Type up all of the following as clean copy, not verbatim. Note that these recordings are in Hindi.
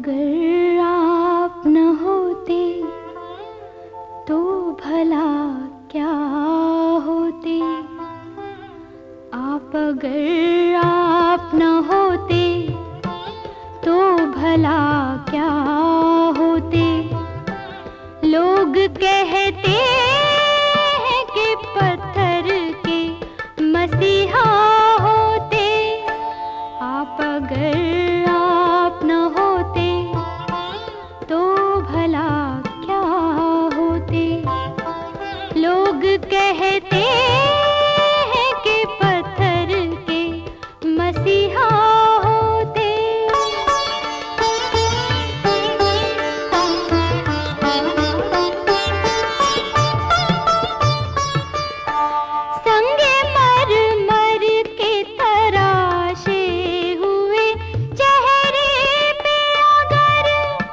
अगर आप न होते तो भला क्या होते। अगर आप न होते तो भला क्या होते। लोग कहते हैं कि पत्थर के मसीहा होते। अगर आप न होते तो भला क्या होते। लोग कहते हैं कि पत्थर के मसीहा होते। संगे मर के तराशे हुए चेहरे पे अगर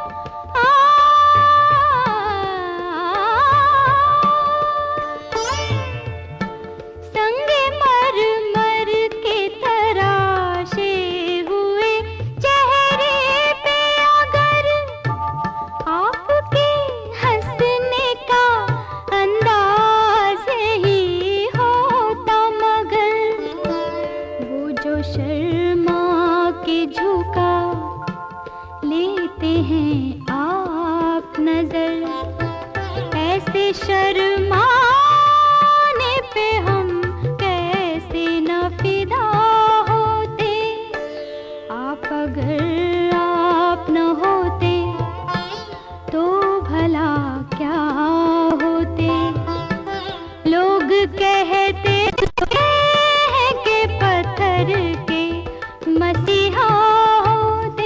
संगे मर के तराशे हुए चेहरे पे अगर आपके हंसने का अंदाज ही होता। मगर वो जो शर्मा के झुका लेते हैं आप नजर, ऐसे शर्माने पे हम कैसे न फिदा होते। अगर आप न होते तो भला क्या होते। लोग कहते हैं कि पत्थर के मसीहा होते।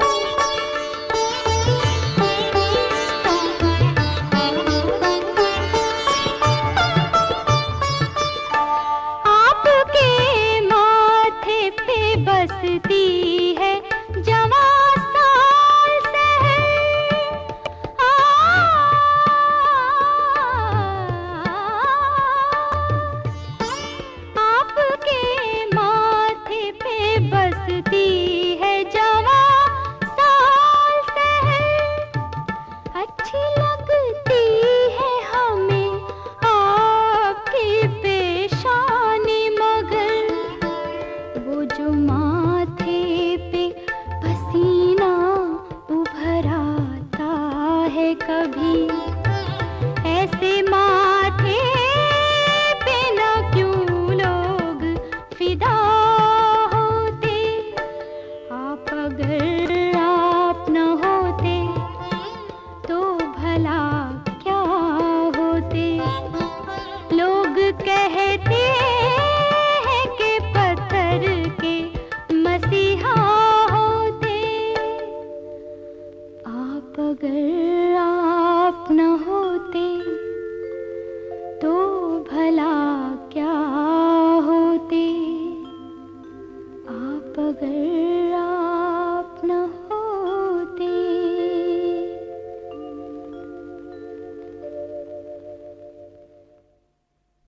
आपके माथे पे बसती है जवां साल शहर। आपके माथे पे बसती है जवां साल शहर। अच्छी लगती है हमें आपकी पेशानी। मगर वो जो माथे पे पसीना उभर आता है कभी, ऐसे माथे पे न क्यों लोग फिदा होते। अगर आप न होते तो भला क्या होते। लोग कहते हैं कि पत्थर के मसीहा होते। अगर आप न होते तो भला क्या होते। अगर आप न